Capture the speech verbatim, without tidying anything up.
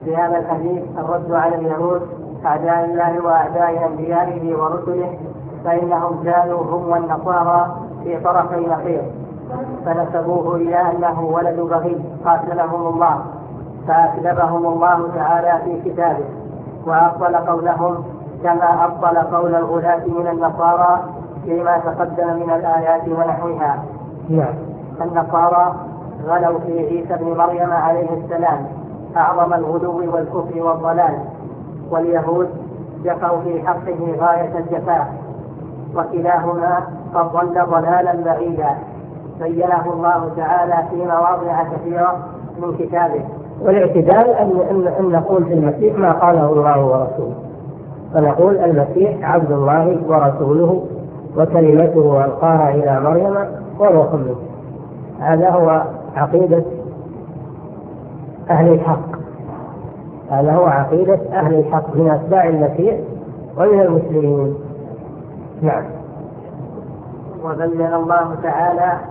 في هذا الحديث الرد على اليهود أعداء الله وأعداء أنبيائه ورسله، فإنهم كانوا هم والنصارى في طرفي نقيض، فنسبوه إلى أنه ولد بغي قاتلهم الله، فأكذبهم الله تعالى في كتابه وأبطل قولهم كما أبطل قول الغلاة من النصارى فيما تقدم من الآيات ونحوها. نعم. النصارى غلوا في عيسى ابن مريم عليه السلام أعظم الغلو والكفر والضلال، واليهود جفوا في حقه غاية الجفاء، وكلاهما قد ضل ضلالا بعيدا بينه الله تعالى في مواضع كثيرة من كتابه. والاعتدال أن, أن نقول في المسيح ما قاله الله ورسوله، فنقول المسيح عبد الله ورسوله وكلمته ألقاها إلى مريم وروح منه. هذا هو عقيدة أهل الحق، هذا هو عقيدة أهل الحق من أتباع المسيح ومن المسلمين. نعم. وبين الله تعالى